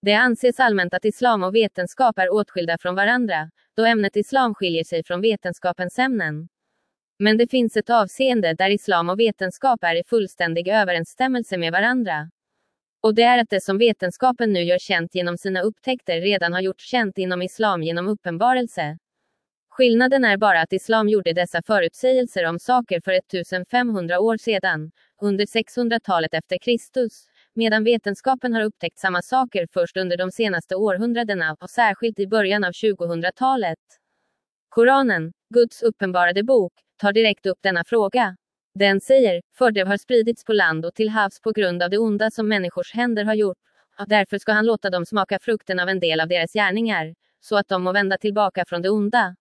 Det anses allmänt att islam och vetenskap är åtskilda från varandra, då ämnet islam skiljer sig från vetenskapens ämnen. Men det finns ett avseende där islam och vetenskap är i fullständig överensstämmelse med varandra. Och det är att det som vetenskapen nu gör känt genom sina upptäckter redan har gjorts känt inom islam genom uppenbarelse. Skillnaden är bara att islam gjorde dessa förutsägelser om saker för 1500 år sedan, under 600-talet efter Kristus, medan vetenskapen har upptäckt samma saker först under de senaste århundradena, och särskilt i början av 2000-talet. Koranen, Guds uppenbarade bok, tar direkt upp denna fråga. Den säger, fördrev har spridits på land och till havs på grund av det onda som människors händer har gjort, och därför ska han låta dem smaka frukten av en del av deras gärningar, så att de må vända tillbaka från det onda.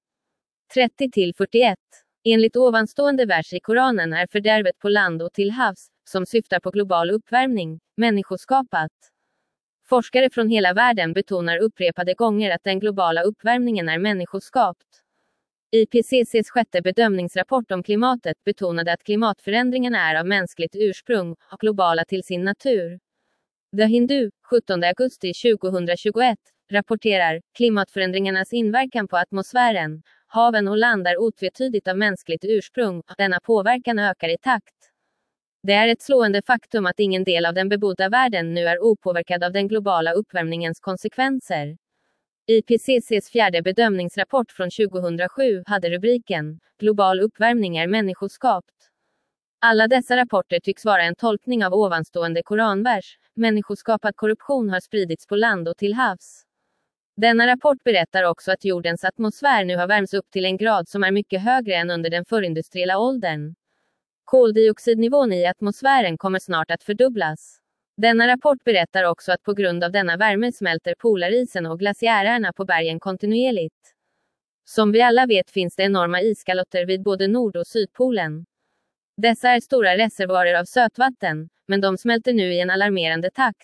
30-41. Enligt ovanstående vers i Koranen är fördärvet på land och till havs, som syftar på global uppvärmning, människoskapat. Forskare från hela världen betonar upprepade gånger att den globala uppvärmningen är människoskapt. IPCC:s sjätte bedömningsrapport om klimatet betonade att klimatförändringarna är av mänskligt ursprung och globala till sin natur. The Hindu, 17 augusti 2021, rapporterar, klimatförändringarnas inverkan på atmosfären, haven och land är otvetydigt av mänskligt ursprung, och denna påverkan ökar i takt. Det är ett slående faktum att ingen del av den bebodda världen nu är opåverkad av den globala uppvärmningens konsekvenser. IPCC:s fjärde bedömningsrapport från 2007 hade rubriken Global uppvärmning är människoskapt. Alla dessa rapporter tycks vara en tolkning av ovanstående koranvers, människoskapad korruption har spridits på land och till havs. Denna rapport berättar också att jordens atmosfär nu har värmts upp till en grad som är mycket högre än under den förindustriella åldern. Koldioxidnivån i atmosfären kommer snart att fördubblas. Denna rapport berättar också att på grund av denna värme smälter polarisen och glaciärerna på bergen kontinuerligt. Som vi alla vet finns det enorma iskalotter vid både Nord- och Sydpolen. Dessa är stora reservoarer av sötvatten, men de smälter nu i en alarmerande takt.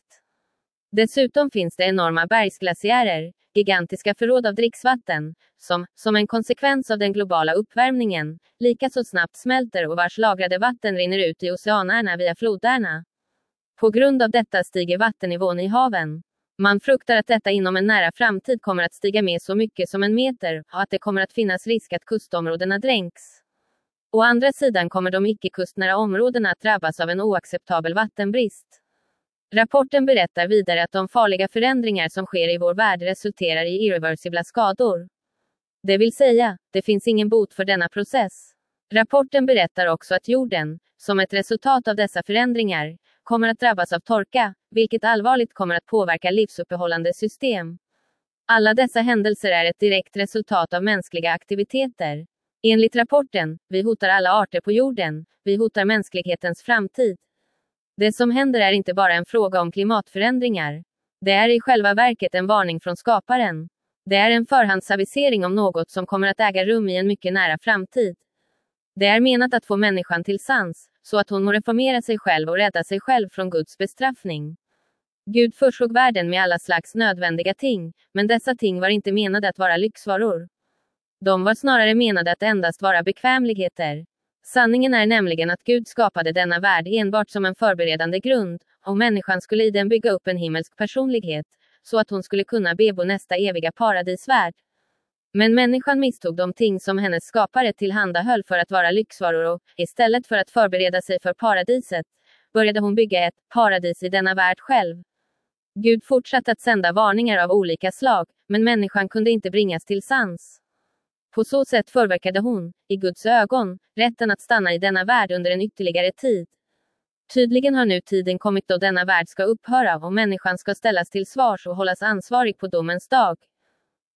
Dessutom finns det enorma bergsglaciärer, gigantiska förråd av dricksvatten, som en konsekvens av den globala uppvärmningen, likaså snabbt smälter och vars lagrade vatten rinner ut i oceanerna via floderna. På grund av detta stiger vattennivån i haven. Man fruktar att detta inom en nära framtid kommer att stiga med så mycket som 1 meter, och att det kommer att finnas risk att kustområdena dränks. Å andra sidan kommer de icke-kustnära områdena att drabbas av en oacceptabel vattenbrist. Rapporten berättar vidare att de farliga förändringar som sker i vår värld resulterar i irreversibla skador. Det vill säga, det finns ingen bot för denna process. Rapporten berättar också att jorden, som ett resultat av dessa förändringar, kommer att drabbas av torka, vilket allvarligt kommer att påverka livsuppehållande system. Alla dessa händelser är ett direkt resultat av mänskliga aktiviteter. Enligt rapporten, vi hotar alla arter på jorden, vi hotar mänsklighetens framtid. Det som händer är inte bara en fråga om klimatförändringar. Det är i själva verket en varning från skaparen. Det är en förhandsavisering om något som kommer att äga rum i en mycket nära framtid. Det är menat att få människan till sans, så att hon må reformera sig själv och rädda sig själv från Guds bestraffning. Gud försåg världen med alla slags nödvändiga ting, men dessa ting var inte menade att vara lyxvaror. De var snarare menade att endast vara bekvämligheter. Sanningen är nämligen att Gud skapade denna värld enbart som en förberedande grund, och människan skulle i den bygga upp en himmelsk personlighet, så att hon skulle kunna bebo nästa eviga paradisvärld. Men människan misstog de ting som hennes skapare tillhandahöll för att vara lyxvaror och, istället för att förbereda sig för paradiset, började hon bygga ett paradis i denna värld själv. Gud fortsatte att sända varningar av olika slag, men människan kunde inte bringas till sans. På så sätt förverkade hon, i Guds ögon, rätten att stanna i denna värld under en ytterligare tid. Tydligen har nu tiden kommit då denna värld ska upphöra och människan ska ställas till svars och hållas ansvarig på domens dag.